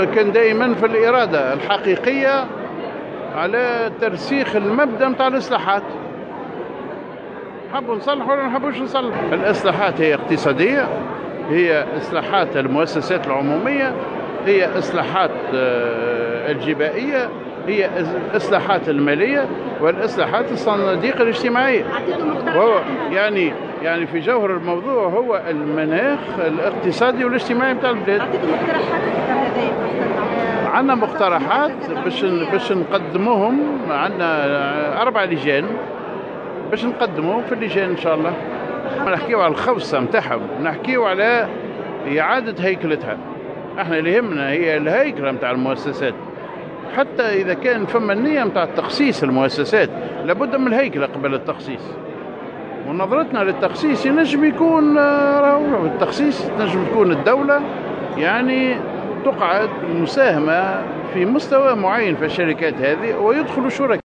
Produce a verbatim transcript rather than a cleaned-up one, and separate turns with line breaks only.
كان دائما في الإرادة الحقيقية على ترسيخ المبدأ متاع الإصلاحات. نحبوا نصلح ولا نحبوش نصلح. الإصلاحات هي اقتصادية، هي إصلاحات المؤسسات العمومية، هي إصلاحات الجبائية، هي إصلاحات المالية، والإصلاحات الصناديق الاجتماعية. وهو يعني يعني في جوهر الموضوع هو المناخ الاقتصادي والاجتماعي بتاع البلاد. عندنا مقترحات باش باش نقدموهم، عندنا أربع لجان باش نقدموهم في اللجان إن شاء الله. نحكيو على الخوصة متاعهم، نحكيو على إعادة هيكلتها. احنا اللي يهمنا هي الهيكلة متاع المؤسسات، حتى إذا كان فما النية متاع تخصيص المؤسسات لابد من الهيكلة قبل التخصيص. ونظرتنا للتخصيص ينجم يكون راهو التخصيص تنجم تكون الدولة يعني تقعد مساهمة في مستوى معين في الشركات هذه ويدخلوا شركاء.